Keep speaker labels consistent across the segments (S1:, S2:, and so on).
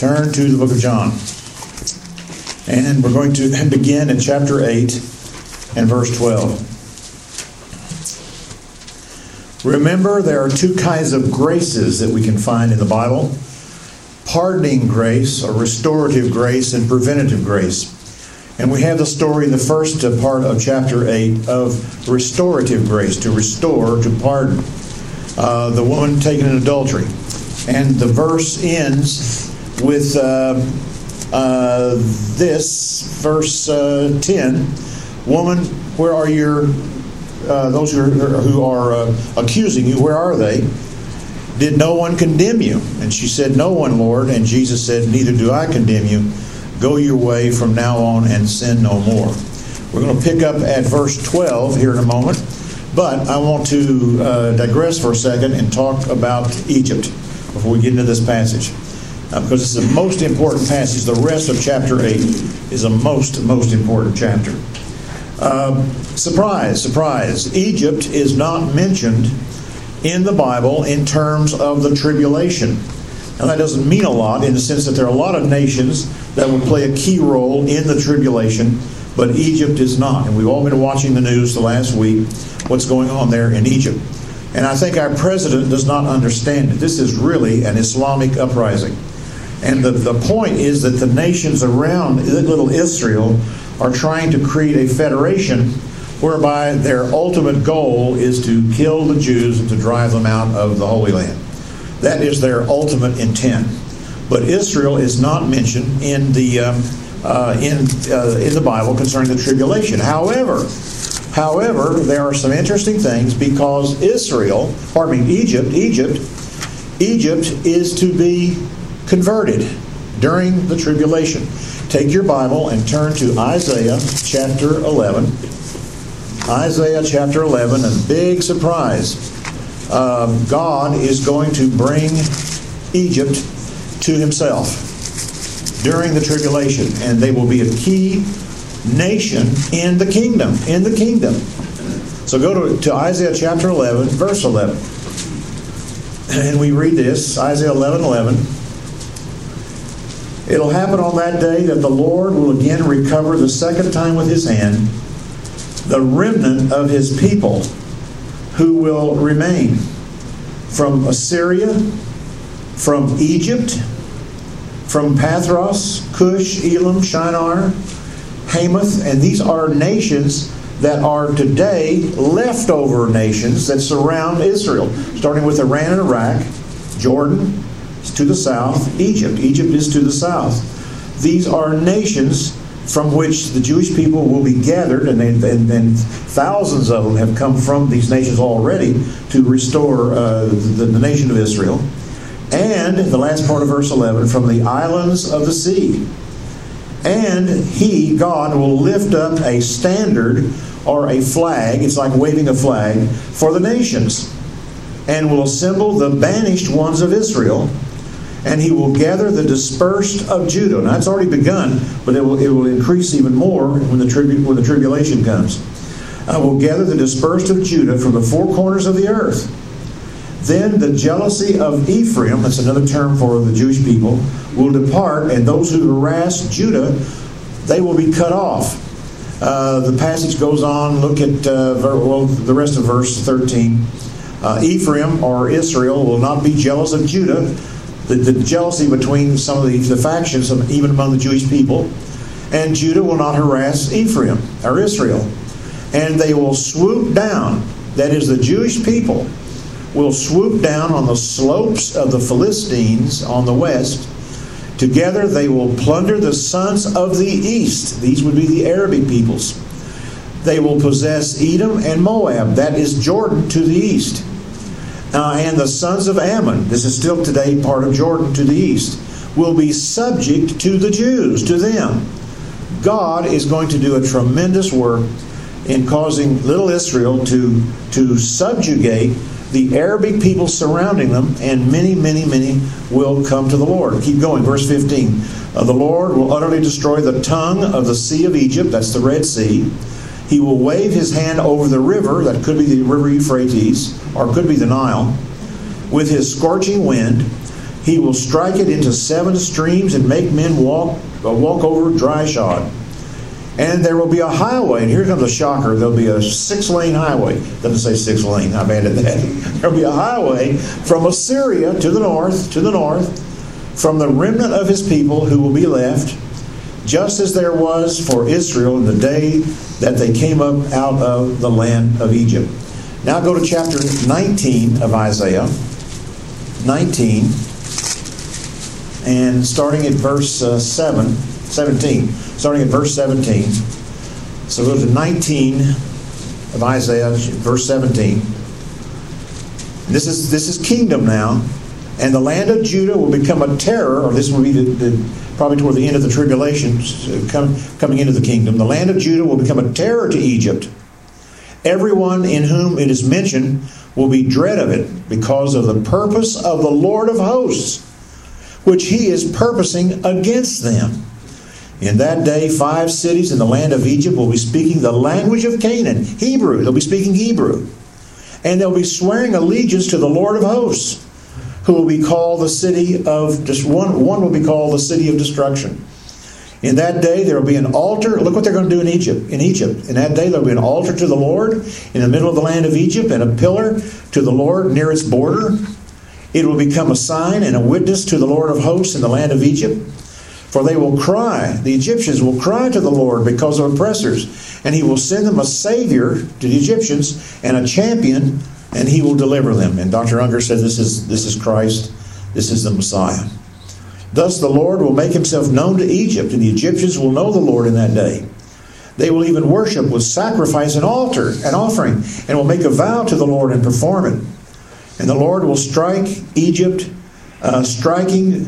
S1: Turn to the book of John. And we're going to begin in chapter 8 and verse 12. Remember, there are two kinds of graces that we can find in the Bible: pardoning grace, or restorative grace, and preventative grace. And we have the story in the first part of chapter 8 of restorative grace, to restore, to pardon. The woman taken in adultery. And the verse ends with this, verse 10. Woman, where are those who are accusing you, where are they? Did no one condemn you? And she said, no one, Lord. And Jesus said, neither do I condemn you. Go your way from now on and sin no more. We're going to pick up at verse 12 here in a moment. But I want to digress for a second and talk about Egypt before we get into this passage. Because it's the most important passage. The rest of chapter 8 is a most important chapter. Surprise. Egypt is not mentioned in the Bible in terms of the tribulation. Now that doesn't mean a lot in the sense that there are a lot of nations that will play a key role in the tribulation, but Egypt is not. And we've all been watching the news the last week, what's going on there in Egypt. And I think our president does not understand it. This is really an Islamic uprising. And the point is that the nations around little Israel are trying to create a federation whereby their ultimate goal is to kill the Jews and to drive them out of the Holy Land. That is their ultimate intent. But Israel is not mentioned in the Bible concerning the tribulation. However, there are some interesting things because Egypt is to be converted during the tribulation. Take your Bible and turn to Isaiah chapter 11. Isaiah chapter 11, a big surprise. God is going to bring Egypt to himself during the tribulation, and they will be a key nation in the kingdom. So go to Isaiah chapter 11, verse 11. And we read this, Isaiah 11:11. It'll happen on that day that the Lord will again recover the second time with his hand the remnant of his people who will remain from Assyria, from Egypt, from Pathros, Cush, Elam, Shinar, Hamath, and these are nations that are today leftover nations that surround Israel, starting with Iran and Iraq. Jordan is to the south, Egypt is to the south. These are nations from which the Jewish people will be gathered, and thousands of them have come from these nations already to restore the nation of Israel. And the last part of verse 11, from the islands of the sea. And he, God, will lift up a standard or a flag, it's like waving a flag, for the nations, and will assemble the banished ones of Israel, and he will gather the dispersed of Judah. Now that's already begun, but it will increase even more when the tribulation comes. Will gather the dispersed of Judah from the four corners of the earth. Then the jealousy of Ephraim, that's another term for the Jewish people, will depart, and those who harass Judah, they will be cut off. The passage goes on. Look at the rest of verse 13. Ephraim, or Israel, will not be jealous of Judah. The jealousy between some of the factions, even among the Jewish people. And Judah will not harass Ephraim, or Israel. And they will swoop down, that is, the Jewish people, will swoop down on the slopes of the Philistines on the west. Together they will plunder the sons of the east. These would be the Arabic peoples. They will possess Edom and Moab, that is Jordan to the east. And the sons of Ammon, this is still today part of Jordan to the east, will be subject to the Jews, to them. God is going to do a tremendous work in causing little Israel to subjugate the Arabic people surrounding them, and many will come to the Lord. Keep going, verse 15. The Lord will utterly destroy the tongue of the sea of Egypt, that's the Red Sea. He will wave his hand over the river, that could be the river Euphrates, or could be the Nile, with his scorching wind, He will strike it into 7 streams and make men walk over dry shod. And there will be a highway, and here comes a shocker, there'll be a 6-lane highway. Doesn't say 6-lane, I've added that. There'll be a highway from Assyria to the north, from the remnant of his people who will be left, just as there was for Israel in the day that they came up out of the land of Egypt. Now go to chapter 19 of Isaiah. 19, and starting at verse 17. Starting at verse 17. So go to 19 of Isaiah, verse 17. This is kingdom now. And the land of Judah will become a terror, or this will be probably toward the end of the tribulation, coming into the kingdom. The land of Judah will become a terror to Egypt. Everyone in whom it is mentioned will be dread of it, because of the purpose of the Lord of hosts, which he is purposing against them. In that day, 5 cities in the land of Egypt will be speaking the language of Canaan, Hebrew. They'll be speaking Hebrew. And they'll be swearing allegiance to the Lord of hosts, who will be called the city of, one will be called the city of destruction. In that day there will be an altar. Look what they're going to do in Egypt. In that day there will be an altar to the Lord in the middle of the land of Egypt, and a pillar to the Lord near its border. It will become a sign and a witness to the Lord of hosts in the land of Egypt. For they will cry, the Egyptians will cry to the Lord because of oppressors, and he will send them a savior to the Egyptians and a champion, and he will deliver them. And Dr. Unger said this is Christ, this is the Messiah. Thus the Lord will make himself known to Egypt, and the Egyptians will know the Lord in that day. They will even worship with sacrifice and offering, and will make a vow to the Lord and perform it. And the Lord will strike Egypt, striking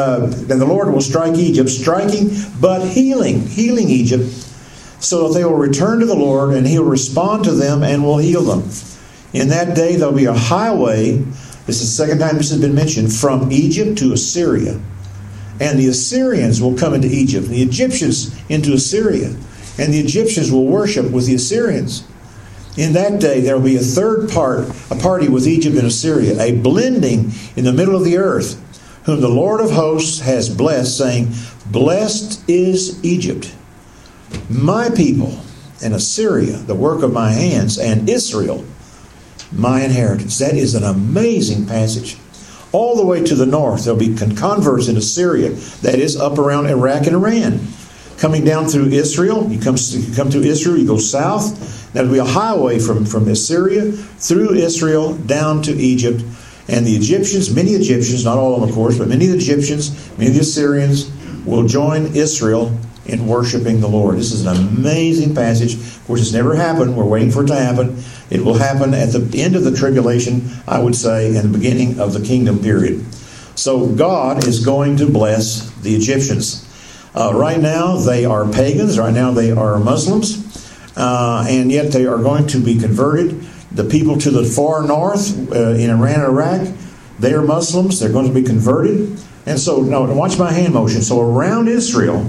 S1: but healing Egypt, so that they will return to the Lord, and he will respond to them and will heal them. In that day there will be a highway, this is the second time this has been mentioned, from Egypt to Assyria. And the Assyrians will come into Egypt, and the Egyptians into Assyria. And the Egyptians will worship with the Assyrians. In that day there will be a party with Egypt and Assyria, a blending in the middle of the earth, whom the Lord of hosts has blessed, saying, Blessed is Egypt, my people, and Assyria, the work of my hands, and Israel, my inheritance. That is an amazing passage. All the way to the north, there'll be converts in Assyria, that is up around Iraq and Iran. Coming down through Israel, you come through Israel, you go south, there'll be a highway from Assyria through Israel down to Egypt. And the Egyptians, many Egyptians, not all of them of course, but many of the Egyptians, many of the Assyrians will join Israel in worshiping the Lord. This is an amazing passage. Of course, it's never happened. We're waiting for it to happen. It will happen at the end of the tribulation, I would say, and the beginning of the kingdom period. So God is going to bless the Egyptians. Right now, they are pagans. Right now, they are Muslims. And yet they are going to be converted. The people to the far north, in Iran and Iraq, they are Muslims. They're going to be converted. And so, now watch my hand motion. So around Israel,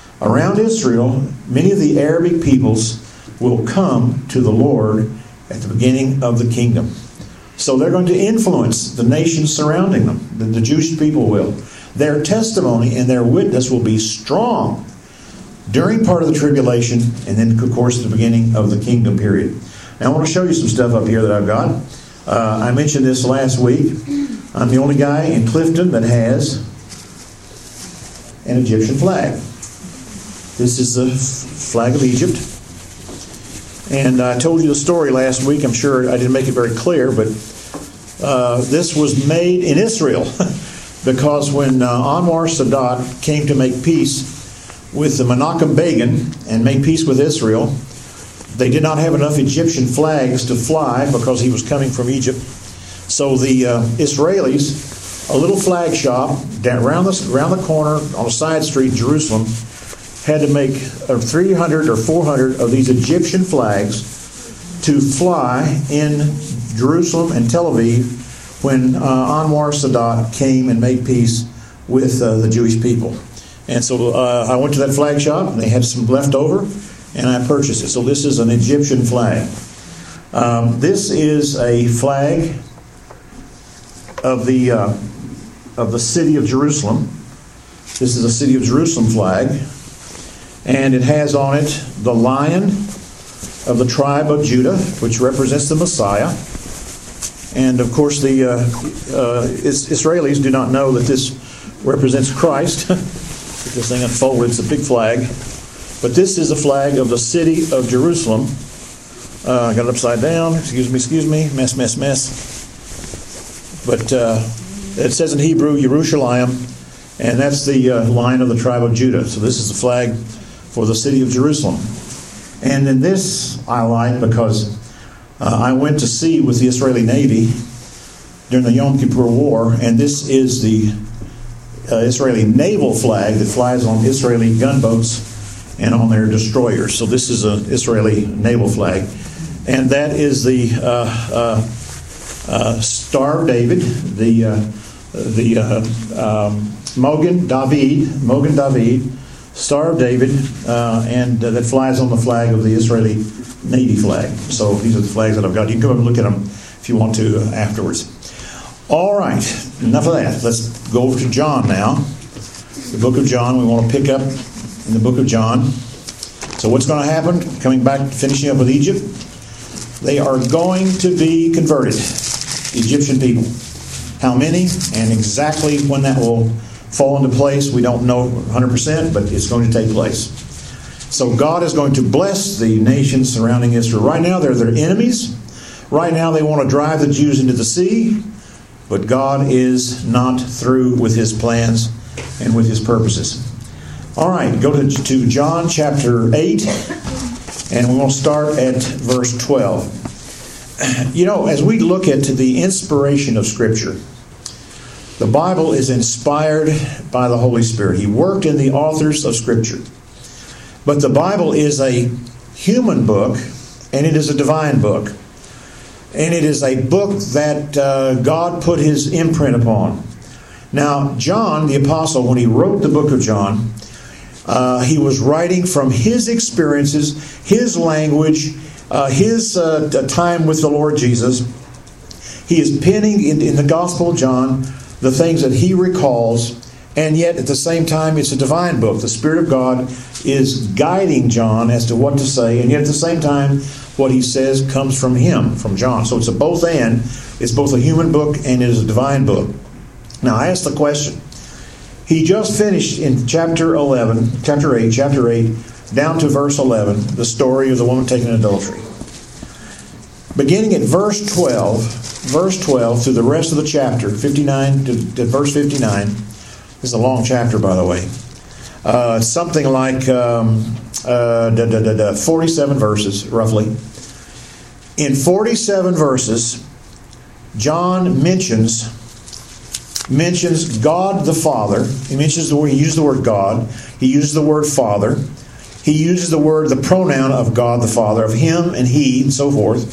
S1: many of the Arabic peoples will come to the Lord at the beginning of the kingdom. So they're going to influence the nations surrounding them. The Jewish people will. Their testimony and their witness will be strong during part of the tribulation, and then, of course, at the beginning of the kingdom period. Now, I want to show you some stuff up here that I've got. I mentioned this last week. I'm the only guy in Clifton that has an Egyptian flag. This is the flag of Egypt. And I told you the story last week. I'm sure I didn't make it very clear, but this was made in Israel because when Anwar Sadat came to make peace with the Menachem Begin and make peace with Israel, they did not have enough Egyptian flags to fly because he was coming from Egypt. So the Israelis, a little flag shop around the corner on a side street in Jerusalem, had to make 300 or 400 of these Egyptian flags to fly in Jerusalem and Tel Aviv when Anwar Sadat came and made peace with the Jewish people. And so I went to that flag shop, and they had some left over, and I purchased it. So this is an Egyptian flag. This is a flag of the of the city of Jerusalem. This is the city of Jerusalem flag. And it has on it the lion of the tribe of Judah, which represents the Messiah. And of course, the Israelis do not know that this represents Christ. This thing unfolded, it's a big flag. But this is a flag of the city of Jerusalem. I got it upside down. Excuse me. Mess. But it says in Hebrew, Yerushalayim, and that's the lion of the tribe of Judah. So this is the flag for the city of Jerusalem. And in this I like because I went to sea with the Israeli Navy during the Yom Kippur War, and this is the Israeli naval flag that flies on Israeli gunboats and on their destroyers. So this is an Israeli naval flag. And that is the Star of David, the Mogen David, Star of David, and that flies on the flag of the Israeli Navy flag. So these are the flags that I've got. You can come up and look at them if you want to afterwards. All right, enough of that. Let's go over to John now. The book of John. We want to pick up in the book of John. So what's going to happen? Coming back, finishing up with Egypt. They are going to be converted, the Egyptian people. How many and exactly when that will fall into place, we don't know 100%, but it's going to take place. So God is going to bless the nations surrounding Israel. Right now, they're their enemies. Right now, they want to drive the Jews into the sea. But God is not through with His plans and with His purposes. All right, go to John chapter 8, and we will start at verse 12. You know, as we look at the inspiration of Scripture, the Bible is inspired by the Holy Spirit. He worked in the authors of Scripture. But the Bible is a human book, and it is a divine book. And it is a book that God put His imprint upon. Now, John, the apostle, when he wrote the book of John, he was writing from his experiences, his language, his time with the Lord Jesus. He is penning in the Gospel of John the things that he recalls, and yet at the same time it's a divine book. The Spirit of God is guiding John as to what to say, and yet at the same time what he says comes from him, from John. So it's a both and. It's both a human book and it is a divine book. Now I ask the question. He just finished in chapter 8, down to verse 11, the story of the woman taken in adultery. Beginning at verse 12 through the rest of the chapter, 59 to verse 59. This is a long chapter, by the way. Something like 47 verses, roughly. In 47 verses, John mentions God the Father. He mentions he used the word God. He uses the word Father. He uses the pronoun of God the Father, of Him and He, and so forth.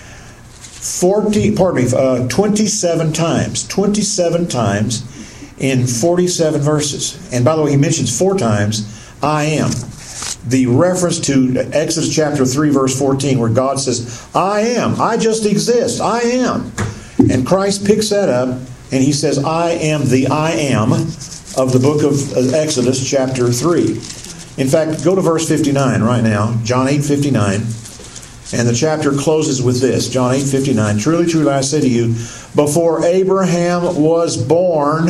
S1: 27 times. 27 times in 47 verses. And by the way, he mentions 4 times, I am. The reference to Exodus chapter 3, verse 14, where God says, I am. I just exist. I am. And Christ picks that up, and He says, I am the I am of the book of Exodus chapter 3. In fact, go to verse 59 right now, John 8:59. And the chapter closes with this, John 8:59. Truly, truly, I say to you, before Abraham was born,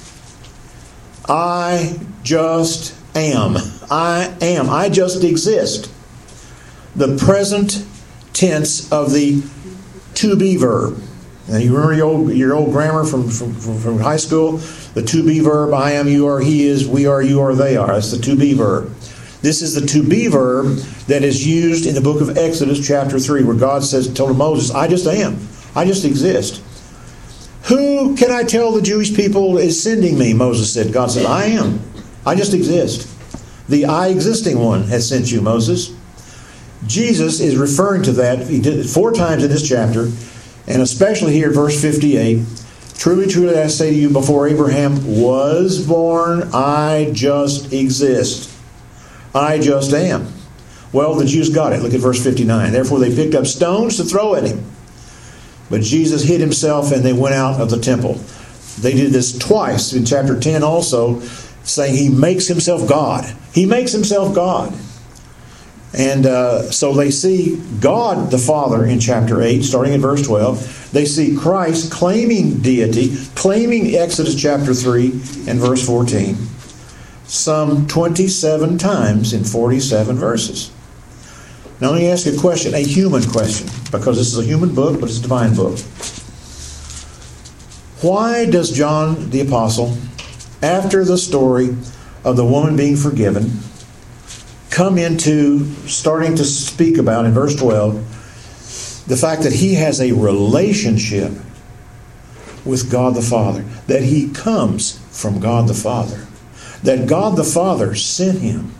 S1: I just am. I am. I just exist. The present tense of the to be verb. Now you remember your old grammar from high school? The to be verb, I am, you are, he is, we are, you are, they are. That's the to be verb. This is the to be verb that is used in the book of Exodus chapter 3, where God told Moses, I just am. I just exist. Who can I tell the Jewish people is sending me? Moses said. God said, I am. I just exist. The I existing one has sent you, Moses. Jesus is referring to that. He did it 4 times in this chapter, and especially here, verse 58. Truly, truly, I say to you, before Abraham was born, I just exist. I just am. Well, the Jews got it. Look at verse 59. Therefore, they picked up stones to throw at him. But Jesus hid himself, and they went out of the temple. They did this twice in chapter 10 also, saying he makes himself God. He makes himself God. And so they see God the Father in chapter 8, starting in verse 12. They see Christ claiming deity, claiming Exodus chapter 3 and verse 14, some 27 times in 47 verses. Now let me ask you a question, a human question, because this is a human book, but it's a divine book. Why does John the Apostle, after the story of the woman being forgiven, come into starting to speak about, in verse 12, the fact that he has a relationship with God the Father, that he comes from God the Father, that God the Father sent him,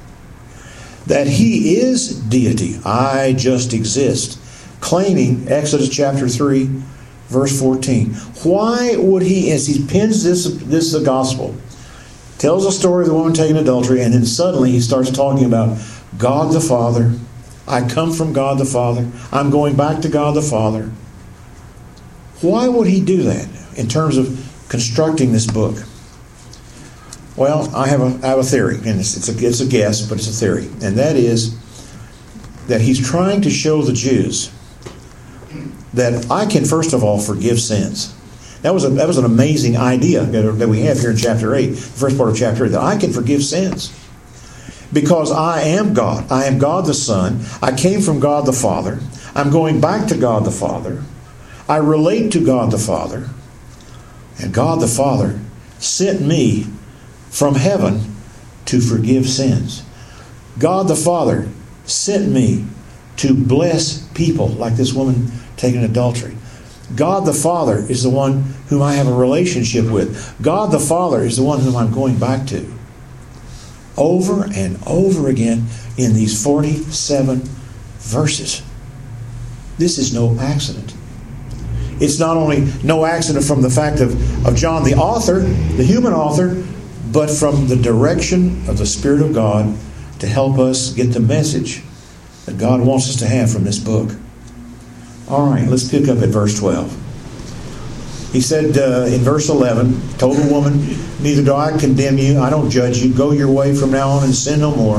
S1: that he is deity, I just exist, claiming Exodus chapter 3, verse 14. Why would he, as he pins this gospel, tells a story of the woman taking adultery, and then suddenly he starts talking about God the Father. I come from God the Father. I'm going back to God the Father. Why would he do that in terms of constructing this book? Well, I have a theory, and it's a guess, but it's a theory, and that is that he's trying to show the Jews that I can first of all forgive sins. That was an amazing idea that we have here in chapter 8, the first part of chapter 8, that I can forgive sins. Because I am God. I am God the Son. I came from God the Father. I'm going back to God the Father. I relate to God the Father. And God the Father sent me from heaven to forgive sins. God the Father sent me to bless people like this woman taking adultery. God the Father is the one whom I have a relationship with. God the Father is the one whom I'm going back to. Over and over again in these 47 verses. This is no accident. It's not only no accident from the fact of John the author, the human author, but from the direction of the Spirit of God to help us get the message that God wants us to have from this book. All right, let's pick up at verse 12. He said in verse 11, told the woman, neither do I condemn you, I don't judge you, go your way from now on and sin no more.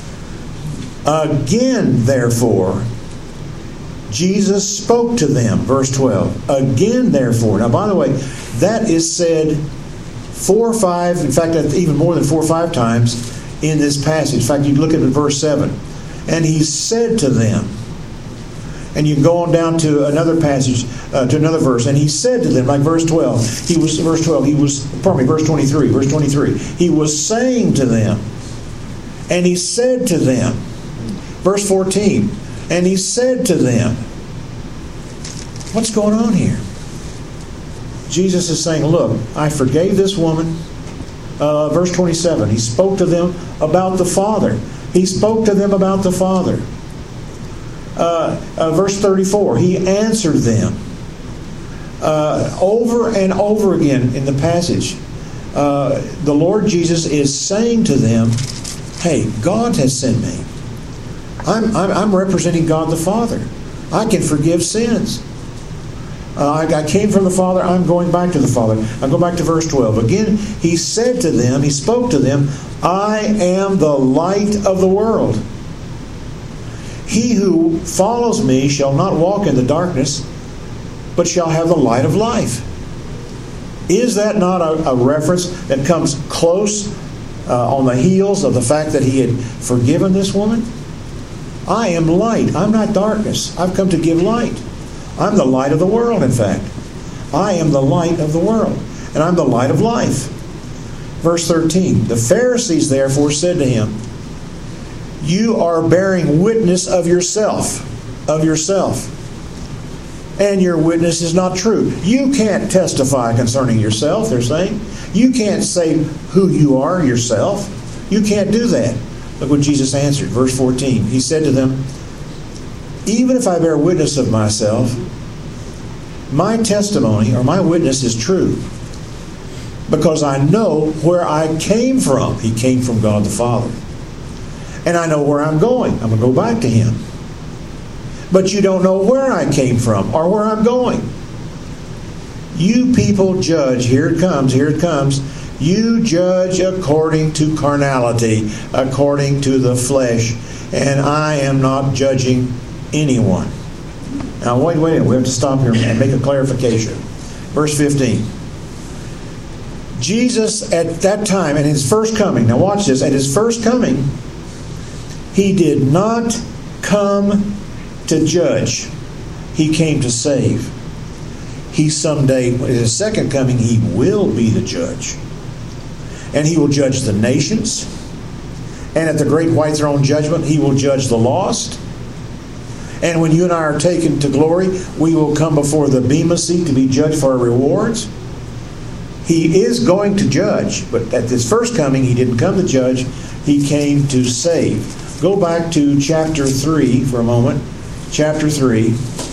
S1: Again, therefore, Jesus spoke to them, verse 12. Again, therefore. Now, by the way, that is said 4 or 5, in fact, even more than 4 or 5 times in this passage. In fact, you look at verse 7. And he said to them, and you can go on down to another passage, to another verse, and he said to them, like verse 12, verse 23, he was saying to them, and he said to them, verse 14, and he said to them, what's going on here? Jesus is saying, look, I forgave this woman. Verse 27, he spoke to them about the Father. He spoke to them about the Father. Verse 34, he answered them. Over and over again in the passage, the Lord Jesus is saying to them, hey, God has sent me. I'm representing God the Father. I can forgive sins. I came from the Father. I'm going back to the Father. I go back to verse 12. Again, he said to them, he spoke to them, I am the light of the world. He who follows me shall not walk in the darkness, but shall have the light of life. Is that not a reference that comes close on the heels of the fact that he had forgiven this woman? I am light. I'm not darkness. I've come to give light. I'm the light of the world, in fact. I am the light of the world, and I'm the light of life. Verse 13, the Pharisees therefore said to him, you are bearing witness of yourself, and your witness is not true. You can't testify concerning yourself, they're saying. You can't say who you are yourself. You can't do that. Look what Jesus answered, verse 14. He said to them, even if I bear witness of myself, my testimony or my witness is true, because I know where I came from. He came from God the Father. And I know where I'm going. I'm going to go back to Him. But you don't know where I came from or where I'm going. You people judge. Here it comes. You judge according to carnality, according to the flesh, and I am not judging anyone. Now, wait a minute. We have to stop here and make a clarification. Verse 15. Jesus, at that time, at His first coming, now watch this, at His first coming, He did not come to judge. He came to save. He someday, at His second coming, He will be the judge. And He will judge the nations. And at the great white throne judgment, He will judge the lost. And when you and I are taken to glory, we will come before the Bema seat to be judged for our rewards. He is going to judge, but at His first coming, He didn't come to judge. He came to save. Go back to chapter 3 for a moment. Chapter 3.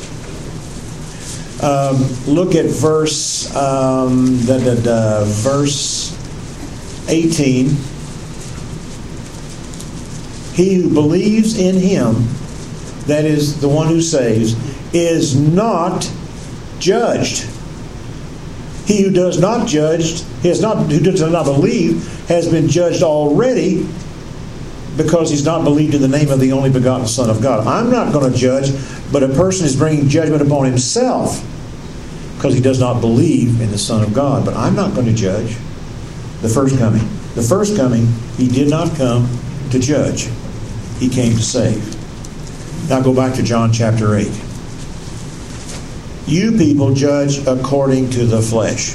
S1: Look at verse 18. He who believes in Him, that is the one who saves, is not judged. He who does not judge, who does not believe, has been judged already, because he's not believed in the name of the only begotten Son of God. I'm not going to judge, but a person is bringing judgment upon himself because he does not believe in the Son of God. But I'm not going to judge. The first coming. The first coming, He did not come to judge. He came to save. Now go back to John chapter 8. You people judge according to the flesh.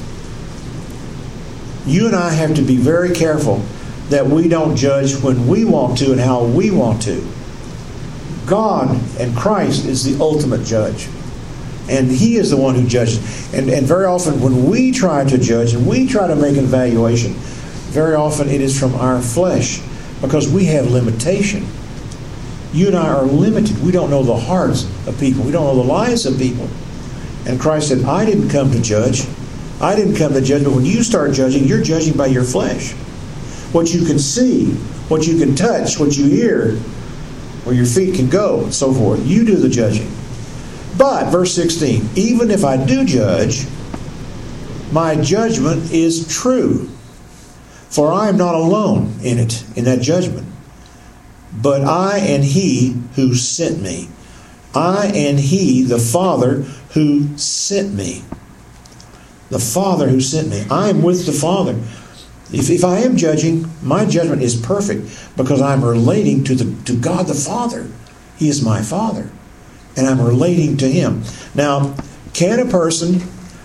S1: You and I have to be very careful that we don't judge when we want to and how we want to. God and Christ is the ultimate judge. And He is the one who judges. And very often when we try to judge and we try to make an evaluation, very often it is from our flesh because we have limitation. You and I are limited. We don't know the hearts of people. We don't know the lives of people. And Christ said, I didn't come to judge. I didn't come to judge. But when you start judging, you're judging by your flesh. What you can see, what you can touch, what you hear, where your feet can go, and so forth. You do the judging. But, verse 16, even if I do judge, my judgment is true. For I am not alone in it, in that judgment. But I and He who sent me. I and He, the Father who sent me. The Father who sent me. I am with the Father. If I am judging, my judgment is perfect because I'm relating to God the Father. He is my Father. And I'm relating to Him. Now, can a person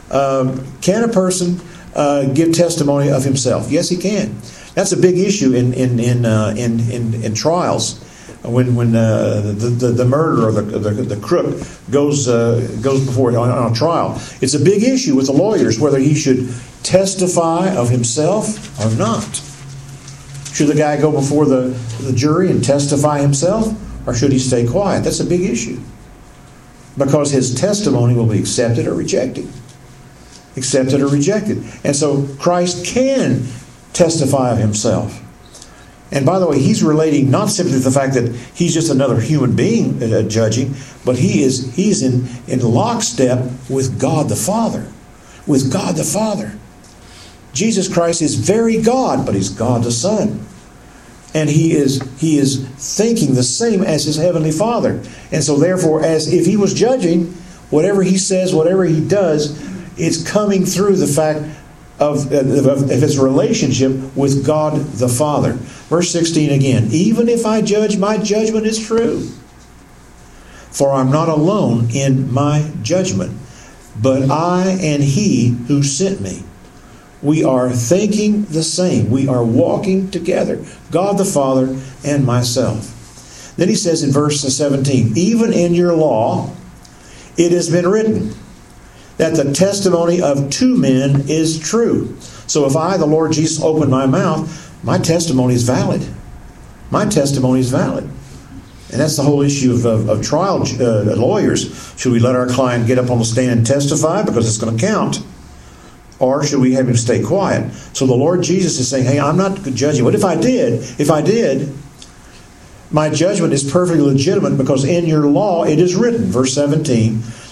S1: give testimony of himself? Yes, he can. That's a big issue in trials. When the murderer or the crook goes before on a trial, it's a big issue with the lawyers whether he should testify of himself or not. Should the guy go before the jury and testify himself, or should he stay quiet? That's a big issue. Because his testimony will be accepted or rejected. Accepted or rejected. And so Christ can testify of Himself. And by the way, He's relating not simply to the fact that He's just another human being judging, but He's in lockstep with God the Father. With God the Father. Jesus Christ is very God, but He's God the Son. And He is thinking the same as His Heavenly Father. And so therefore, as if He was judging, whatever He says, whatever He does, it's coming through the fact of His relationship with God the Father. Verse 16 again. Even if I judge, my judgment is true. For I'm not alone in my judgment, but I and He who sent me. We are thinking the same. We are walking together. God the Father and myself. Then He says in verse 17, even in your law, it has been written that the testimony of two men is true. So if I, the Lord Jesus, open my mouth, my testimony is valid. My testimony is valid. And that's the whole issue of trial lawyers. Should we let our client get up on the stand and testify because it's going to count? Or should we have him stay quiet? So the Lord Jesus is saying, hey, I'm not judging. What if I did, my judgment is perfectly legitimate because in your law it is written, verse 17,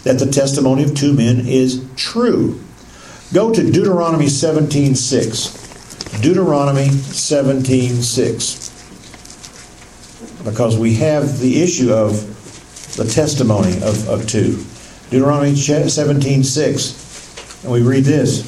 S1: that the testimony of two men is true. Go to Deuteronomy 17:6. Deuteronomy 17:6. Because we have the issue of the testimony of two. Deuteronomy 17:6. And we read this.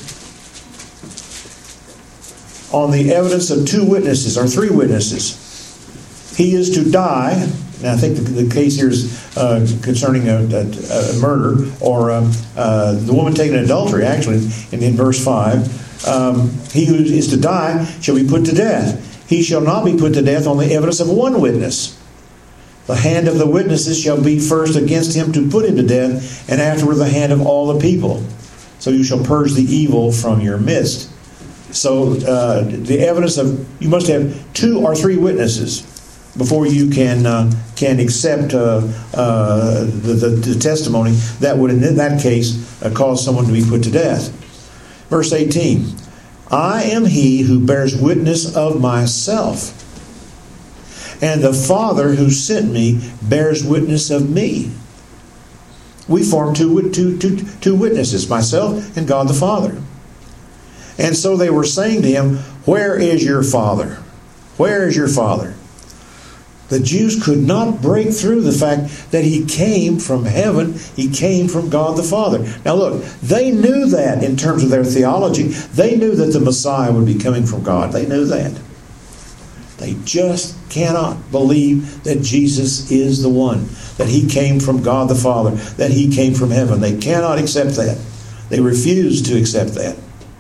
S1: On the evidence of two witnesses, or three witnesses, he is to die. Now, I think the case here is concerning a murder, or the woman taken in adultery, actually, in verse 5. He who is to die shall be put to death. He shall not be put to death on the evidence of one witness. The hand of the witnesses shall be first against him to put him to death, and afterward the hand of all the people. So you shall purge the evil from your midst. So the evidence of, you must have two or three witnesses before you can accept the testimony that would, in that case, cause someone to be put to death. Verse 18, I am he who bears witness of myself, and the Father who sent me bears witness of me. We form two witnesses, myself and God the Father. And so they were saying to him, where is your Father? Where is your Father? The Jews could not break through the fact that he came from heaven. He came from God the Father. Now look, they knew that in terms of their theology. They knew that the Messiah would be coming from God. They knew that. They just cannot believe that Jesus is the one, that he came from God the Father, that he came from heaven. They cannot accept that. They refuse to accept that.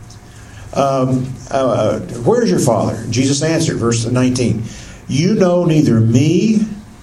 S1: Where's your Father? Jesus answered, verse 19, you know neither me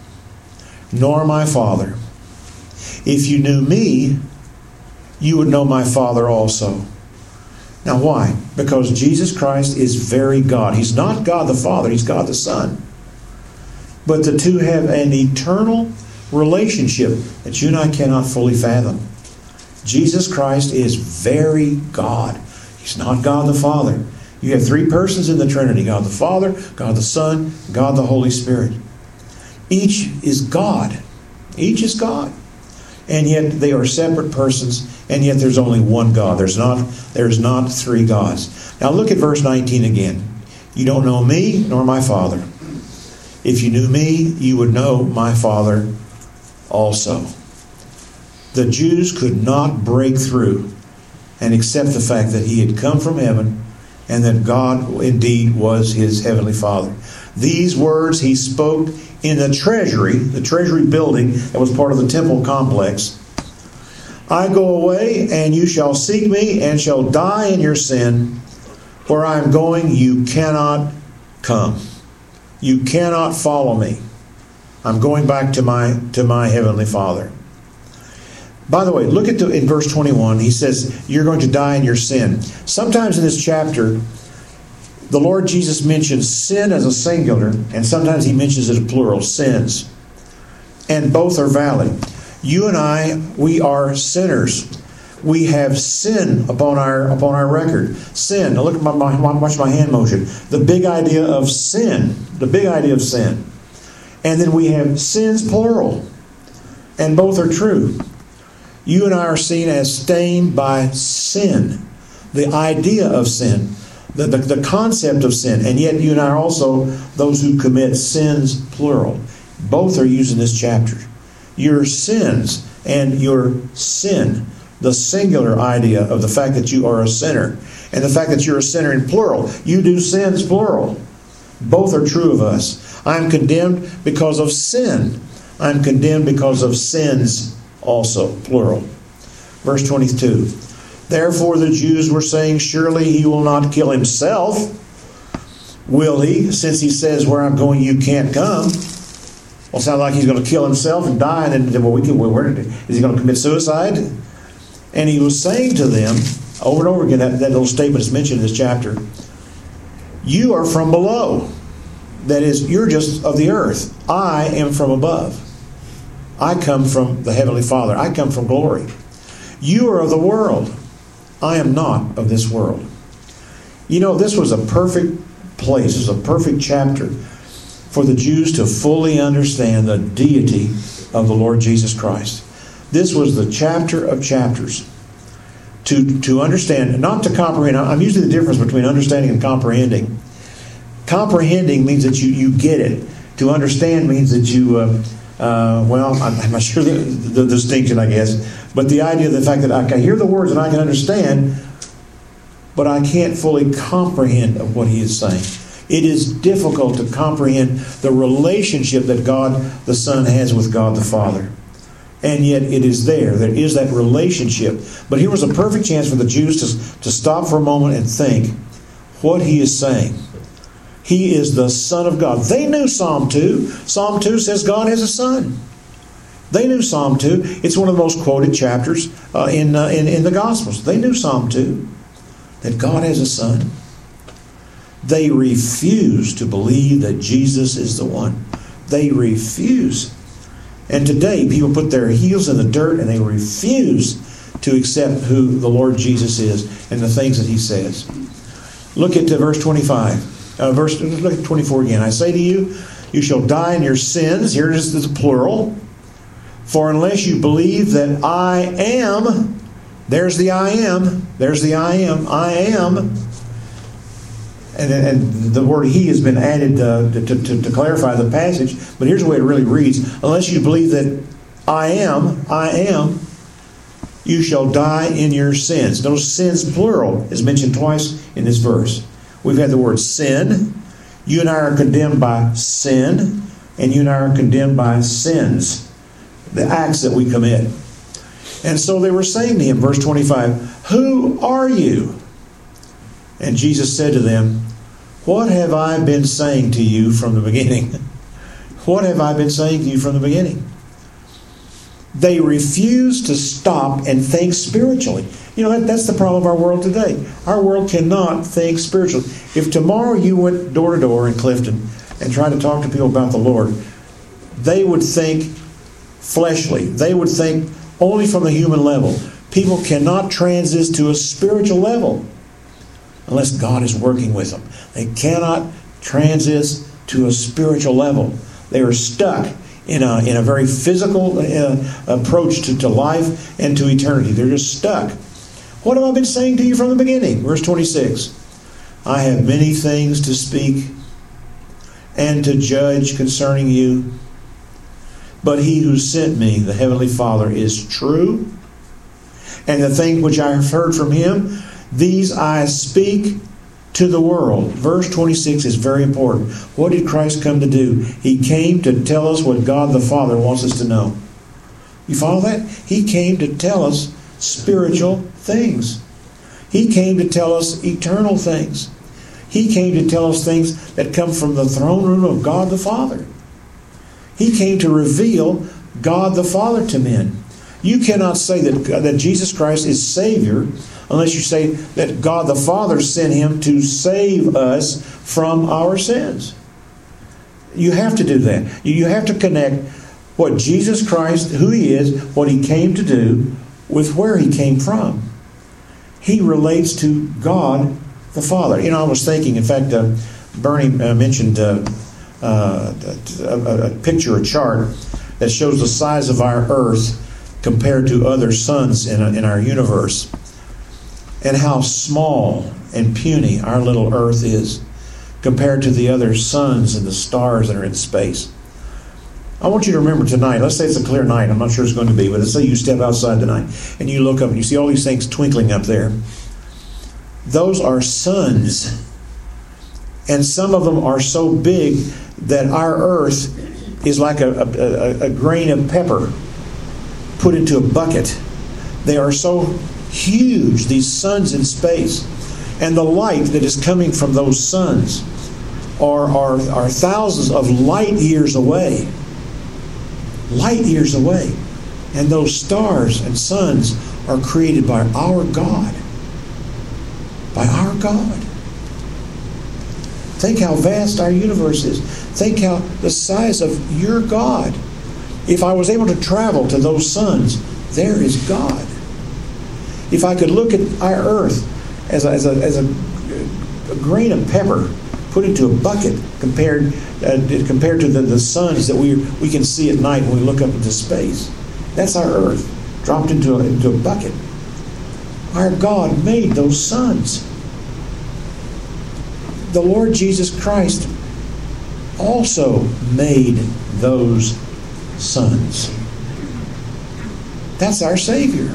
S1: nor my Father. If you knew me, you would know my Father also. Now why? Because Jesus Christ is very God. He's not God the Father, he's God the Son. But the two have an eternal relationship that you and I cannot fully fathom. Jesus Christ is very God. He's not God the Father. You have three persons in the Trinity, God the Father, God the Son, God the Holy Spirit. Each is God. Each is God. And yet they are separate persons, and yet there's only one God. There's not three gods. Now look at verse 19 again. You don't know me nor my Father. If you knew me, you would know my Father also. The Jews could not break through and accept the fact that he had come from heaven and that God indeed was his heavenly Father. These words he spoke in the treasury building that was part of the temple complex. I go away, and you shall seek me, and shall die in your sin. Where I am going, you cannot come. You cannot follow me. I'm going back to my heavenly Father. By the way, look at in verse 21. He says, you're going to die in your sin. Sometimes in this chapter, the Lord Jesus mentions sin as a singular, and sometimes he mentions it as plural, sins. And both are valid. You and I, we are sinners. We have sin upon our record. Sin. Now look at watch my hand motion. The big idea of sin. The big idea of sin. And then we have sins plural. And both are true. You and I are seen as stained by sin. The idea of sin. The concept of sin. And yet you and I are also those who commit sins plural. Both are used in this chapter. Your sins and your sin. The singular idea of the fact that you are a sinner. And the fact that you're a sinner in plural. You do sins plural. Both are true of us. I'm condemned because of sin. I'm condemned because of sins also, plural. Verse 22. Therefore the Jews were saying, surely he will not kill himself. Will he? Since he says, where I'm going, you can't come. Well, it sounds like he's going to kill himself and die. And then, is he going to commit suicide? And he was saying to them, over and over again, that little statement is mentioned in this chapter, you are from below. That is, you're just of the earth. I am from above. I come from the Heavenly Father. I come from glory. You are of the world. I am not of this world. You know, this was a perfect place. This was a perfect chapter for the Jews to fully understand the deity of the Lord Jesus Christ. This was the chapter of chapters. To understand, not to comprehend. I'm using the difference between understanding and comprehending. Comprehending means that you get it. To understand means that you, I'm not sure the distinction, I guess. But the idea of the fact that I can hear the words and I can understand, but I can't fully comprehend of what he is saying. It is difficult to comprehend the relationship that God the Son has with God the Father. And yet it is there. There is that relationship. But here was a perfect chance for the Jews to stop for a moment and think what he is saying. He is the Son of God. They knew Psalm 2. Psalm 2 says God has a son. They knew Psalm 2. It's one of the most quoted chapters in the Gospels. They knew Psalm 2, that God has a son. They refuse to believe that Jesus is the one. They refuse. And today, people put their heels in the dirt and they refuse to accept who the Lord Jesus is and the things that he says. Look at verse 25. Look at 24 again. I say to you, you shall die in your sins. Here it is the plural. For unless you believe that I am, there's the I am, there's the I am. And the word he has been added to clarify the passage. But here's the way it really reads. Unless you believe that I am, you shall die in your sins. Those sins, plural, is mentioned twice in this verse. We've had the word sin. You and I are condemned by sin. And you and I are condemned by sins. The acts that we commit. And so they were saying to him, verse 25, who are you? And Jesus said to them, what have I been saying to you from the beginning? What have I been saying to you from the beginning? They refuse to stop and think spiritually. You know, that's the problem of our world today. Our world cannot think spiritually. If tomorrow you went door to door in Clifton and tried to talk to people about the Lord, they would think fleshly. They would think only from the human level. People cannot transit to a spiritual level unless God is working with them. They cannot transit to a spiritual level. They are stuck in a very physical approach to life and to eternity. They're just stuck. What have I been saying to you from the beginning? Verse 26. I have many things to speak and to judge concerning you. But he who sent me, the Heavenly Father, is true. And the thing which I have heard from him, these I speak to the world. Verse 26 is very important. What did Christ come to do? He came to tell us what God the Father wants us to know. You follow that? He came to tell us spiritual things. He came to tell us eternal things. He came to tell us things that come from the throne room of God the Father. He came to reveal God the Father to men. You cannot say that Jesus Christ is Savior unless you say that God the Father sent him to save us from our sins. You have to do that. You have to connect what Jesus Christ, who he is, what he came to do, with where he came from. He relates to God the Father. You know, I was thinking, in fact, Bernie mentioned a picture, a chart that shows the size of our earth compared to other suns in our universe, and how small and puny our little earth is compared to the other suns and the stars that are in space. I want you to remember tonight, let's say it's a clear night, I'm not sure it's going to be, but let's say you step outside tonight and you look up and you see all these things twinkling up there. Those are suns. And some of them are so big that our earth is like a grain of pepper put into a bucket. They are so huge, these suns in space. And the light that is coming from those suns are thousands of light years away. Light years away. And those stars and suns are created by our God. By our God. Think how vast our universe is. Think how the size of your God. If I was able to travel to those suns, there is God. If I could look at our earth as a grain of pepper put into a bucket compared to the suns that we can see at night when we look up into space. That's our earth. dropped into a bucket. Our God made those sons. The Lord Jesus Christ also made those sons. That's our Savior.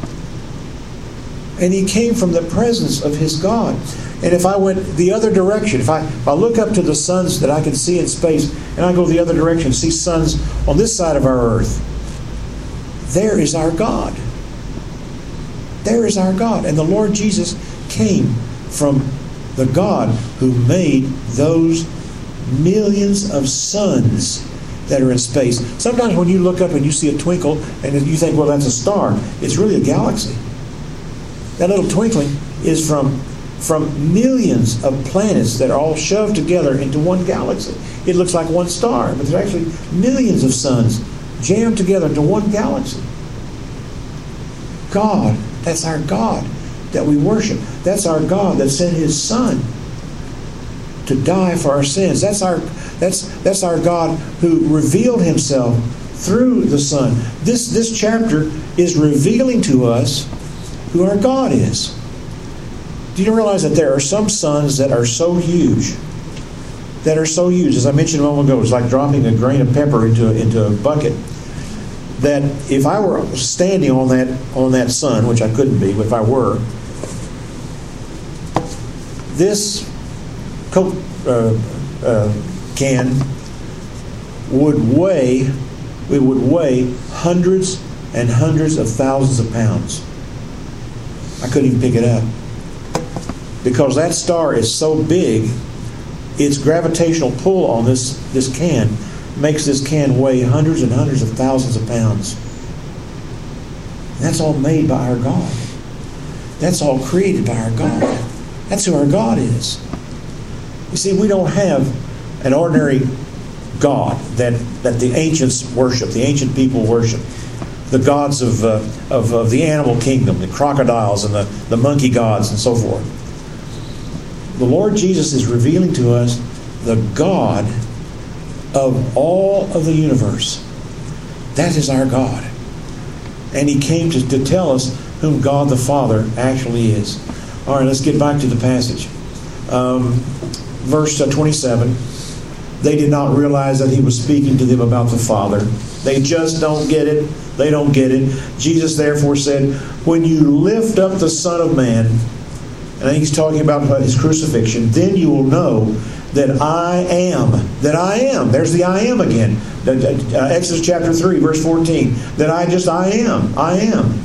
S1: And He came from the presence of His God. And if I went the other direction, if I look up to the suns that I can see in space, and I go the other direction, see suns on this side of our earth, there is our God. There is our God. And the Lord Jesus came from the God who made those millions of suns that are in space. Sometimes when you look up and you see a twinkle and you think, well, that's a star. It's really a galaxy. That little twinkling is from millions of planets that are all shoved together into one galaxy. It looks like one star, but there's actually millions of suns jammed together into one galaxy. God, that's our God that we worship. That's our God that sent His Son to die for our sins. That's our God who revealed Himself through the Son. This chapter is revealing to us who our God is. Do you realize that there are some suns that are so huge? That are so huge. As I mentioned a moment ago, it's like dropping a grain of pepper into a bucket. That if I were standing on that sun, which I couldn't be, but if I were, this Coke can would weigh hundreds and hundreds of thousands of pounds. I couldn't even pick it up. Because that star is so big, its gravitational pull on this can makes this can weigh hundreds and hundreds of thousands of pounds. And that's all made by our God. That's all created by our God. That's who our God is. You see, we don't have an ordinary God that the ancients worship, the ancient people worship. The gods of the animal kingdom, the crocodiles and the monkey gods and so forth. The Lord Jesus is revealing to us the God of all of the universe. That is our God. And He came to tell us whom God the Father actually is. All right, let's get back to the passage. Verse 27. They did not realize that He was speaking to them about the Father. They just don't get it. They don't get it. Jesus therefore said, when you lift up the Son of Man, and I think He's talking about His crucifixion, then you will know that I am. That I am. There's the I am again. Exodus chapter 3, verse 14. That I am. I am.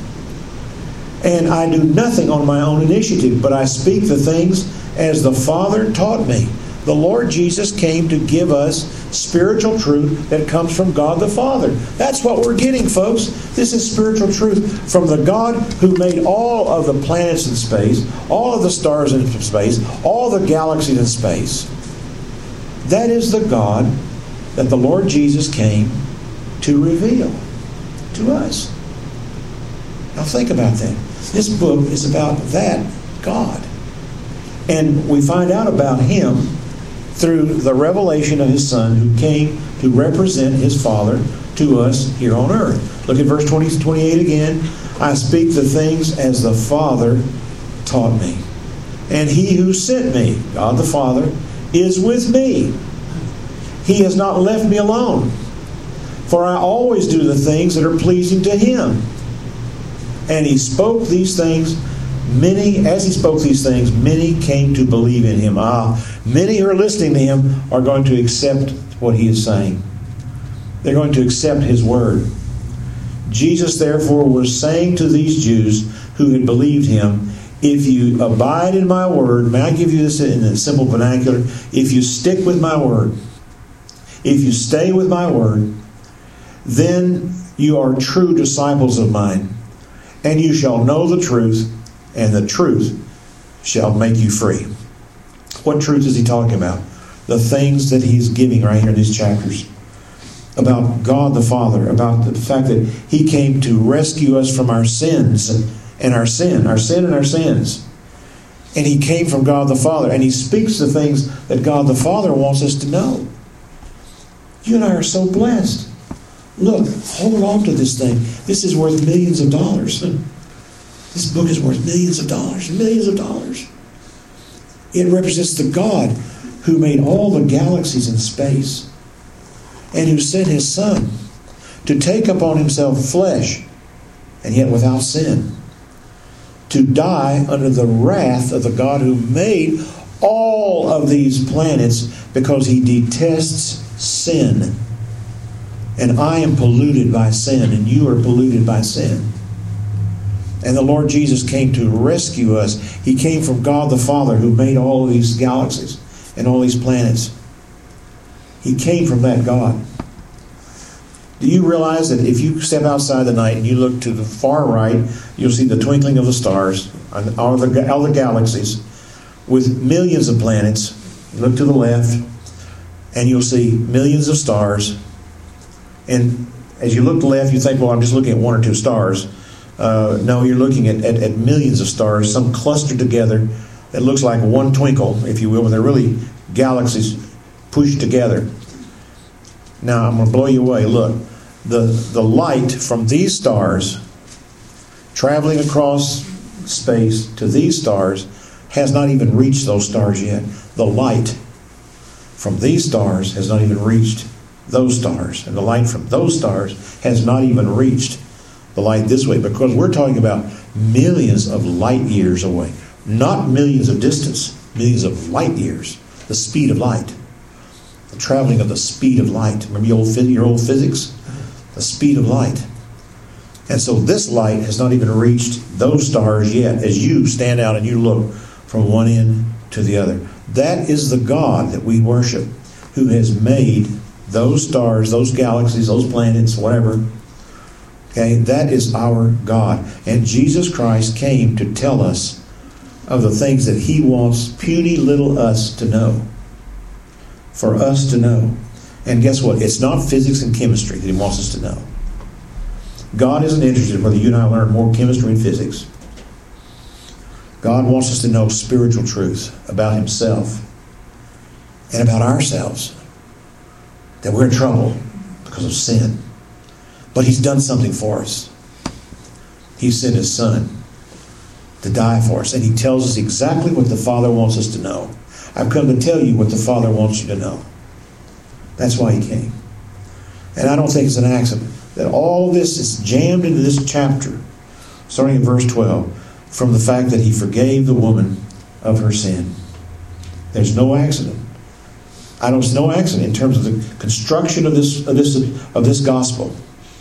S1: And I do nothing on my own initiative, but I speak the things as the Father taught me. The Lord Jesus came to give us spiritual truth that comes from God the Father. That's what we're getting, folks. This is spiritual truth from the God who made all of the planets in space, all of the stars in space, all the galaxies in space. That is the God that the Lord Jesus came to reveal to us. Now think about that. This book is about that God. And we find out about Him through the revelation of His Son, who came to represent His Father to us here on earth. Look at verse 28 again. I speak the things as the Father taught me. And He who sent me, God the Father, is with me. He has not left me alone. For I always do the things that are pleasing to Him. And He spoke these things. As He spoke these things, many came to believe in Him. Many who are listening to Him are going to accept what He is saying. They're going to accept His word. Jesus, therefore, was saying to these Jews who had believed Him, if you abide in my word, may I give you this in a simple vernacular? If you stick with my word, if you stay with my word, then you are true disciples of mine, and you shall know the truth, and the truth shall make you free. What truth is he talking about? The things that he's giving right here in these chapters. About God the Father, about the fact that He came to rescue us from our sins and our sin and our sins. And He came from God the Father, and He speaks the things that God the Father wants us to know. You and I are so blessed. Look, hold on to this thing. This is worth millions of dollars. This book is worth millions of dollars, millions of dollars. It represents the God who made all the galaxies in space and who sent his Son to take upon himself flesh, and yet without sin, to die under the wrath of the God who made all of these planets because he detests sin. And I am polluted by sin, and you are polluted by sin. And the Lord Jesus came to rescue us. He came from God the Father who made all of these galaxies and all these planets. He came from that God. Do you realize that if you step outside the night and you look to the far right, you'll see the twinkling of the stars, all the galaxies, with millions of planets. You look to the left, and you'll see millions of stars. And as you look left, you think, well, I'm just looking at one or two stars. No, you're looking at millions of stars, some clustered together. It looks like one twinkle, if you will, but they're really galaxies pushed together. Now, I'm going to blow you away. Look, the light from these stars traveling across space to these stars has not even reached those stars yet. The light from these stars has not even reached those stars. And the light from those stars has not even reached the light this way, because we're talking about millions of light years away. Not millions of distance, millions of light years. The speed of light. The traveling of the speed of light. Remember your old physics? The speed of light. And so this light has not even reached those stars yet as you stand out and you look from one end to the other. That is the God that we worship, who has made those stars, those galaxies, those planets, whatever. Okay, that is our God. And Jesus Christ came to tell us of the things that he wants puny little us to know. For us to know. And guess what? It's not physics and chemistry that he wants us to know. God isn't interested in whether you and I learn more chemistry and physics. God wants us to know spiritual truth about himself and about ourselves. That we're in trouble because of sin. But he's done something for us. He sent his Son to die for us. And he tells us exactly what the Father wants us to know. I've come to tell you what the Father wants you to know. That's why he came. And I don't think it's an accident that all this is jammed into this chapter, starting in verse 12, from the fact that he forgave the woman of her sin. There's no accident. There's no accident in terms of the construction of this gospel.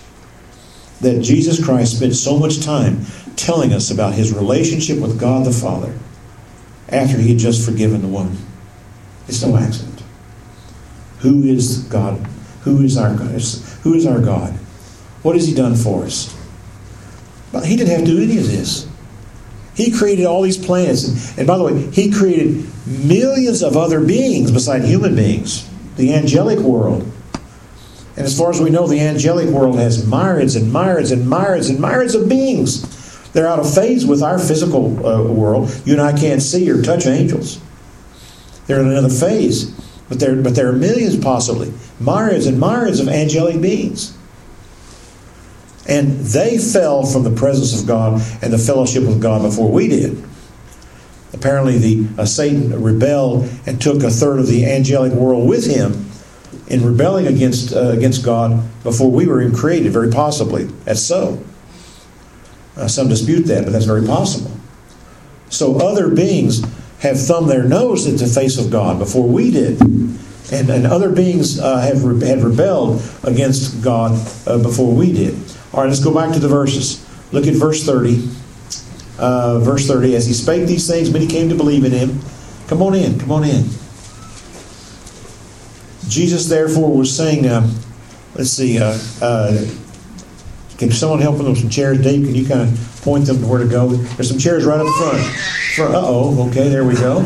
S1: That Jesus Christ spent so much time telling us about his relationship with God the Father after he had just forgiven the woman. It's no accident. Who is God? Who is our God? Who is our God? What has he done for us? But he didn't have to do any of this. He created all these planets. And by the way, he created millions of other beings beside human beings. The angelic world. And as far as we know, the angelic world has myriads and myriads and myriads and myriads of beings. They're out of phase with our physical world. You and I can't see or touch angels. They're in another phase. But there are millions possibly. Myriads and myriads of angelic beings. And they fell from the presence of God and the fellowship with God before we did. Apparently Satan rebelled and took a third of the angelic world with him in rebelling against God before we were even created, very possibly. That's so. Some dispute that, but that's very possible. So other beings have thumbed their nose at the face of God before we did. And other beings had rebelled against God before we did. All right, let's go back to the verses. Look at verse 30. Verse 30, as he spake these things, many came to believe in him. Come on in, come on in. Jesus therefore was saying, let's see, can someone help them with some chairs? Dave, can you kind of point them to where to go? There's some chairs right up front. Uh-oh, okay, there we go.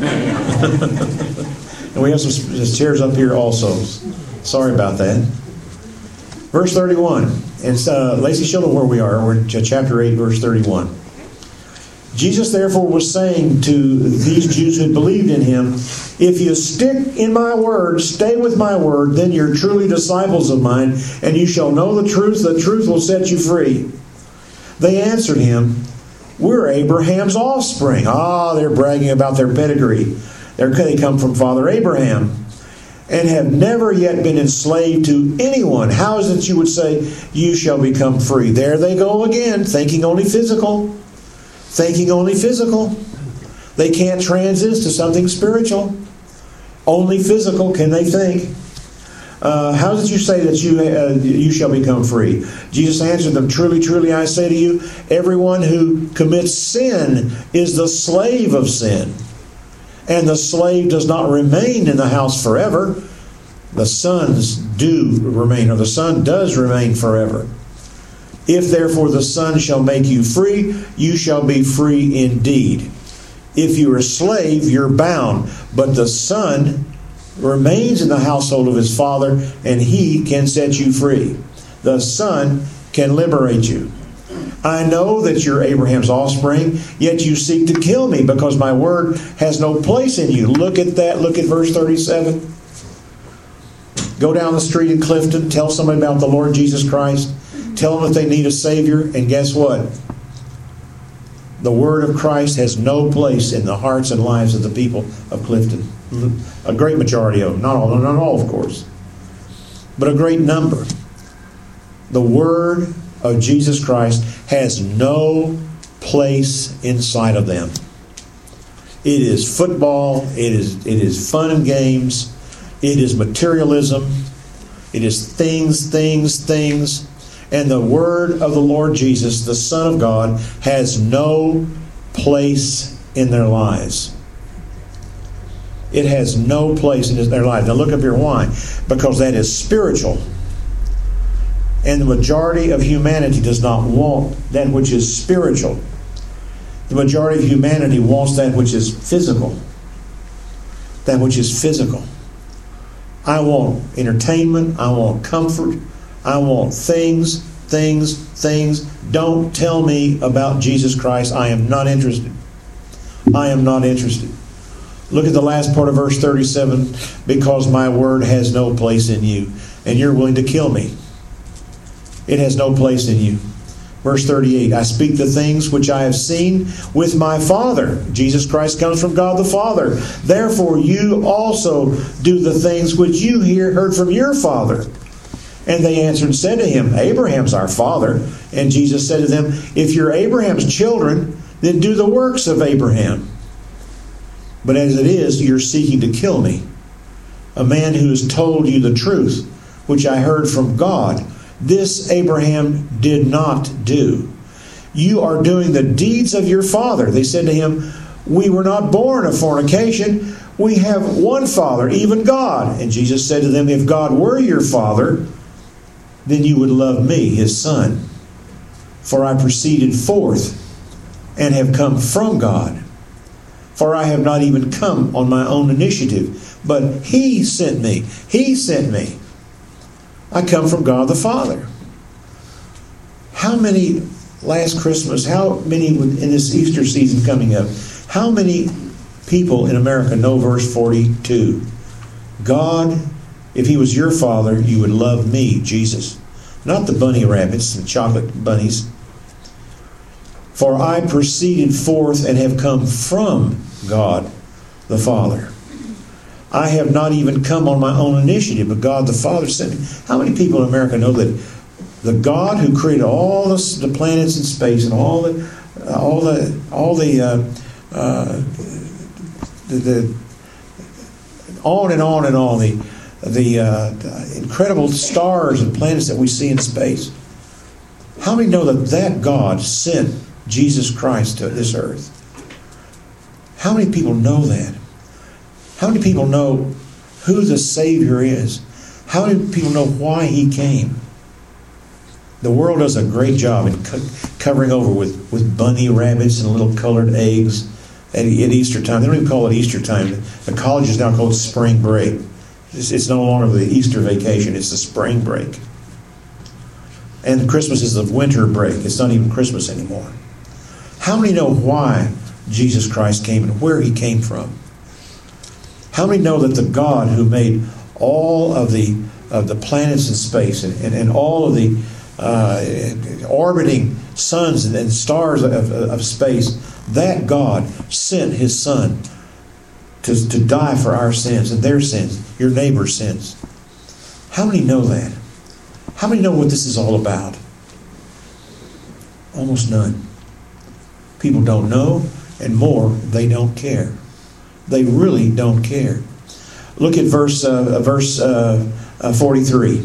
S1: And we have some chairs up here also. Sorry about that. Verse 31. It's Lacey, show them where we are. We're in chapter 8, verse 31. Jesus therefore was saying to these Jews who believed in him, if you stick in my word, stay with my word, then you're truly disciples of mine, and you shall know the truth will set you free. They answered him, we're Abraham's offspring. They're bragging about their pedigree. They come from Father Abraham, and have never yet been enslaved to anyone. How is it you would say, you shall become free? There they go again, thinking only physical. Thinking only physical. They can't transist to something spiritual. Only physical can they think. How did you say that you shall become free? Jesus answered them, truly, truly, I say to you, everyone who commits sin is the slave of sin. And the slave does not remain in the house forever. The sons do remain, or the son does remain forever. If therefore the Son shall make you free, you shall be free indeed. If you are a slave, you're bound. But the Son remains in the household of his Father, and he can set you free. The Son can liberate you. I know that you're Abraham's offspring, yet you seek to kill me, because my word has no place in you. Look at that. Look at verse 37. Go down the street in Clifton, tell somebody about the Lord Jesus Christ. Tell them that they need a Savior, and guess what? The Word of Christ has no place in the hearts and lives of the people of Clifton. A great majority of them. Not all, of course. But a great number. The Word of Jesus Christ has no place inside of them. It is football. It is fun and games. It is materialism. It is things. And the word of the Lord Jesus, the Son of God, has no place in their lives. It has no place in their lives. Now look up here, why? Because that is spiritual. And the majority of humanity does not want that which is spiritual. The majority of humanity wants that which is physical. That which is physical. I want entertainment. I want comfort. I want things. Don't tell me about Jesus Christ. I am not interested. I am not interested. Look at the last part of verse 37. Because my word has no place in you, and you're willing to kill me. It has no place in you. Verse 38. I speak the things which I have seen with my Father. Jesus Christ comes from God the Father. Therefore you also do the things which you heard from your father. And they answered and said to him, Abraham's our father. And Jesus said to them, if you're Abraham's children, then do the works of Abraham. But as it is, you're seeking to kill me, a man who has told you the truth, which I heard from God. This Abraham did not do. You are doing the deeds of your father. They said to him, we were not born of fornication. We have one Father, even God. And Jesus said to them, if God were your Father, then you would love me, his Son. For I proceeded forth and have come from God. For I have not even come on my own initiative, but he sent me. He sent me. I come from God the Father. How many last Christmas, how many in this Easter season coming up, how many people in America know verse 42? God, if he was your father, you would love me, Jesus. Not the bunny rabbits and chocolate bunnies. For I proceeded forth and have come from God the Father. I have not even come on my own initiative, but God the Father sent me. How many people in America know that the God who created all the planets in space and all the on and on, the incredible stars and planets that we see in space. How many know that God sent Jesus Christ to this earth? How many people know that? How many people know who the Savior is? How many people know why he came? The world does a great job in covering over with bunny rabbits and little colored eggs at Easter time. They don't even call it Easter time. The colleges now call it spring break. It's no longer the Easter vacation. It's the spring break. And Christmas is the winter break. It's not even Christmas anymore. How many know why Jesus Christ came and where He came from? How many know that the God who made all of the planets in space and all of the orbiting suns and stars of space, that God sent His Son to die for our sins and their sins, your neighbor's sins? How many know that? How many know what this is all about? Almost none. People don't know, and more, they don't care. They really don't care. Look at verse 43.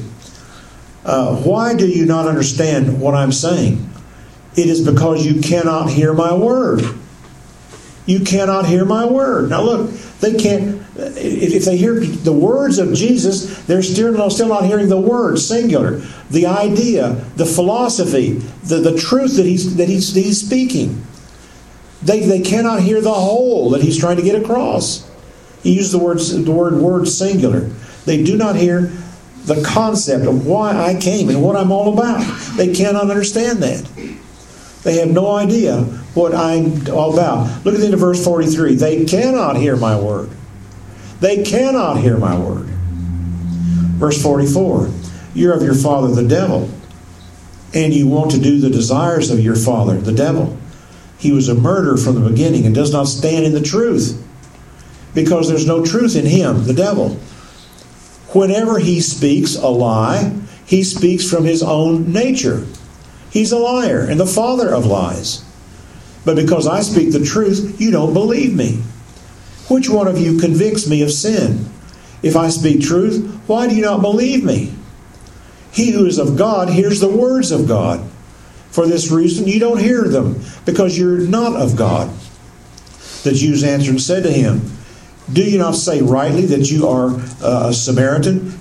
S1: Why do you not understand what I'm saying? It is because you cannot hear my word. You cannot hear my word. Now look, they can't. If they hear the words of Jesus, they're still not hearing the word, singular, the idea, the philosophy, the truth that he's speaking. They cannot hear the whole that He's trying to get across. He used the word singular. They do not hear the concept of why I came and what I'm all about. They cannot understand that. They have no idea what I'm all about. Look at the end of verse 43. They cannot hear my word. They cannot hear my word. Verse 44. You're of your father the devil, and you want to do the desires of your father the devil. He was a murderer from the beginning and does not stand in the truth, because there's no truth in him, the devil. Whenever he speaks a lie, he speaks from his own nature. He's a liar and the father of lies. But because I speak the truth, you don't believe me. Which one of you convicts me of sin? If I speak truth, why do you not believe me? He who is of God hears the words of God. For this reason you don't hear them, because you're not of God. The Jews answered and said to him, do you not say rightly that you are a Samaritan?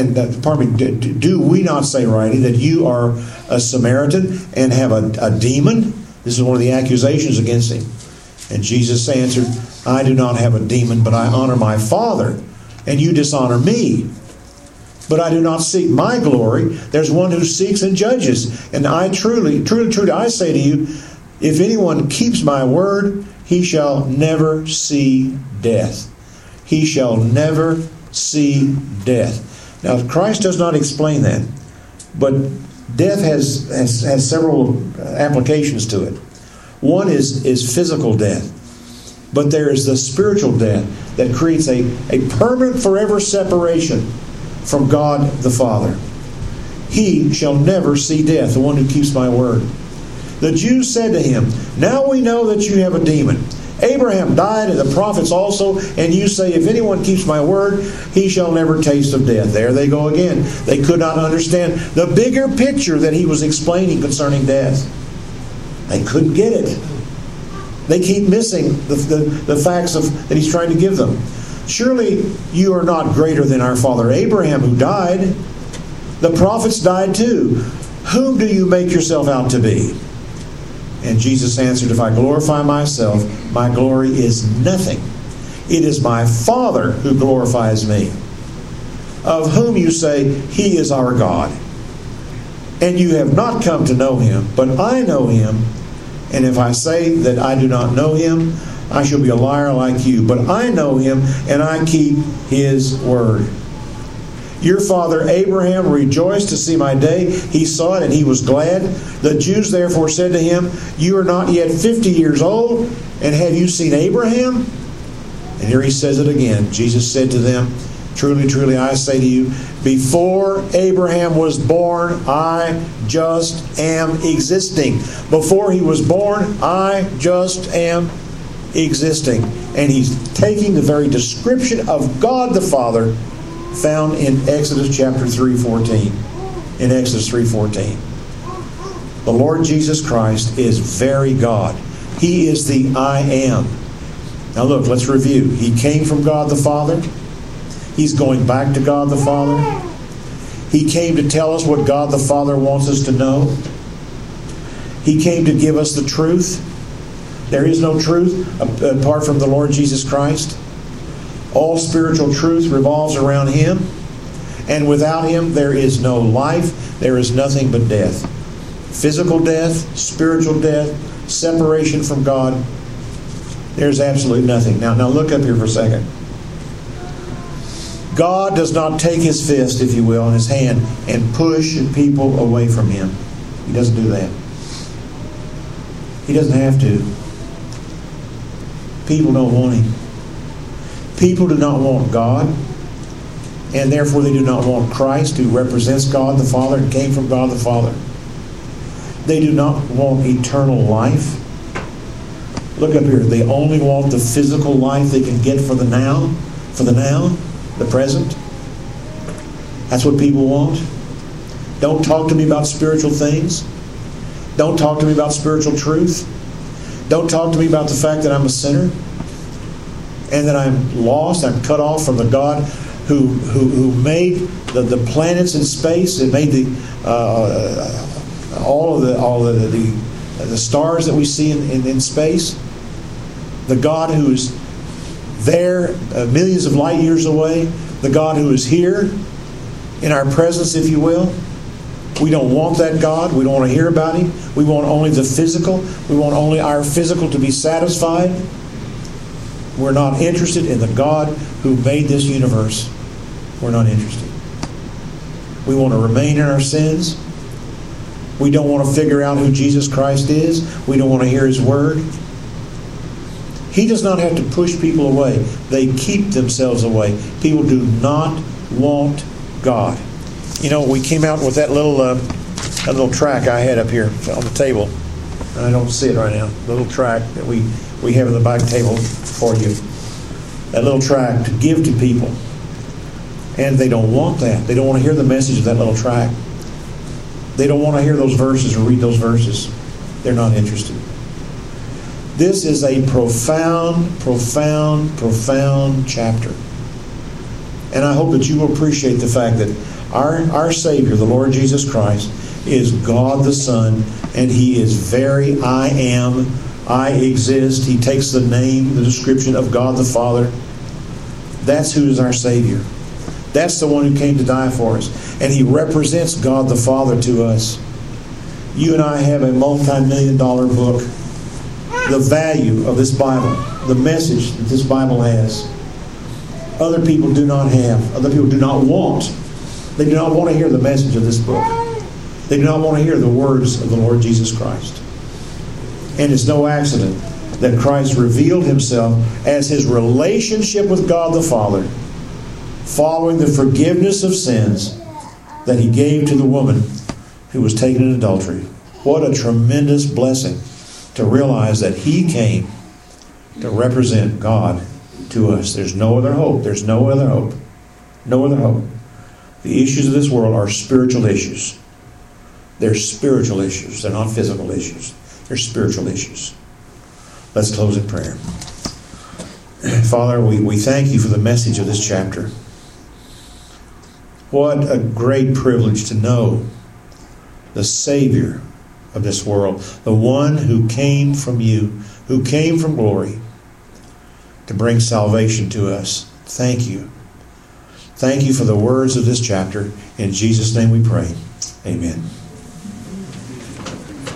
S1: Do we not say rightly that you are a Samaritan and have a demon? This is one of the accusations against him. And Jesus answered, I do not have a demon, but I honor my Father, and you dishonor me. But I do not seek my glory. There's one who seeks and judges. And I truly, I say to you, if anyone keeps my word, he shall never see death. He shall never see death. Now, Christ does not explain that, but death has several applications to it. One is physical death, but there is the spiritual death that creates a permanent, forever separation from God the Father. He shall never see death, the one who keeps my word. The Jews said to him, now we know that you have a demon. Abraham died and the prophets also, and you say, if anyone keeps my word, he shall never taste of death. There they go again. They could not understand the bigger picture that he was explaining concerning death. They couldn't get it. They keep missing the facts that he's trying to give them. Surely you are not greater than our father Abraham, who died. The prophets died too. Whom do you make yourself out to be? And Jesus answered, if I glorify myself, my glory is nothing. It is my Father who glorifies me, of whom you say, He is our God. And you have not come to know Him, but I know Him. And if I say that I do not know Him, I shall be a liar like you. But I know Him, and I keep His word. Your father Abraham rejoiced to see my day. He saw it and he was glad. The Jews therefore said to him, you are not yet 50 years old, and have you seen Abraham? And here he says it again. Jesus said to them, truly, truly, I say to you, before Abraham was born, I just am existing. Before he was born, I just am existing. And he's taking the very description of God the Father found in Exodus chapter 3:14. In Exodus 3:14. The Lord Jesus Christ is very God. He is the I am. Now look, let's review. He came from God the Father. He's going back to God the Father. He came to tell us what God the Father wants us to know. He came to give us the truth. There is no truth apart from the Lord Jesus Christ. All spiritual truth revolves around Him. And without Him, there is no life. There is nothing but death. Physical death, spiritual death, separation from God, there's absolutely nothing. Now look up here for a second. God does not take His fist, if you will, in His hand and push people away from Him. He doesn't do that. He doesn't have to. People don't want Him. People do not want God, and therefore they do not want Christ, who represents God the Father and came from God the Father. They do not want eternal life. Look up here. They only want the physical life they can get for the now, the present. That's what people want. Don't talk to me about spiritual things. Don't talk to me about spiritual truth. Don't talk to me about the fact that I'm a sinner and that I'm lost. I'm cut off from the God who made the planets in space and made all of the stars that we see in space. The God who is there millions of light years away. The God who is here in our presence, if you will. We don't want that God. We don't want to hear about Him. We want only the physical. We want only our physical to be satisfied. We're not interested in the God who made this universe. We're not interested. We want to remain in our sins. We don't want to figure out who Jesus Christ is. We don't want to hear His Word. He does not have to push people away. They keep themselves away. People do not want God. You know, we came out with that little track I had up here on the table. I don't see it right now. The little track that we have in the back table for you. That little track to give to people. And they don't want that. They don't want to hear the message of that little track. They don't want to hear those verses or read those verses. They're not interested. This is a profound, profound, profound chapter. And I hope that you will appreciate the fact that our Savior, the Lord Jesus Christ, is God the Son, and He is very I am, I exist. He takes the name, the description of God the Father. That's who is our Savior. That's the one who came to die for us. And He represents God the Father to us. You and I have a multi-million-dollar book. The value of this Bible, the message that this Bible has, other people do not have. Other people do not want. They do not want to hear the message of this book. They do not want to hear the words of the Lord Jesus Christ. And it's no accident that Christ revealed Himself as His relationship with God the Father, following the forgiveness of sins that He gave to the woman who was taken in adultery. What a tremendous blessing to realize that He came to represent God to us. There's no other hope. There's no other hope. No other hope. The issues of this world are spiritual issues. They're spiritual issues. They're not physical issues. They're spiritual issues. Let's close in prayer. Father, we thank You for the message of this chapter. What a great privilege to know the Savior of this world, the one who came from You, who came from glory to bring salvation to us. Thank You. Thank You for the words of this chapter. In Jesus' name we pray. Amen.